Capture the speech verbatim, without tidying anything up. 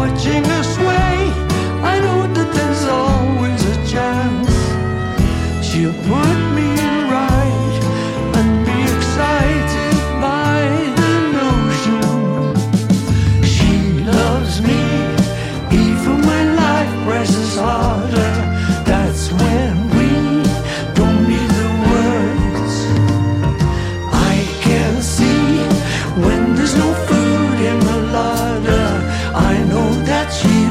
watching us sway. I know that there's always a chance she'll put me right and be excited by the notion she loves me, even when life presses harder. That's when we don't need the words. I can see when there's no food in the larder. I know that she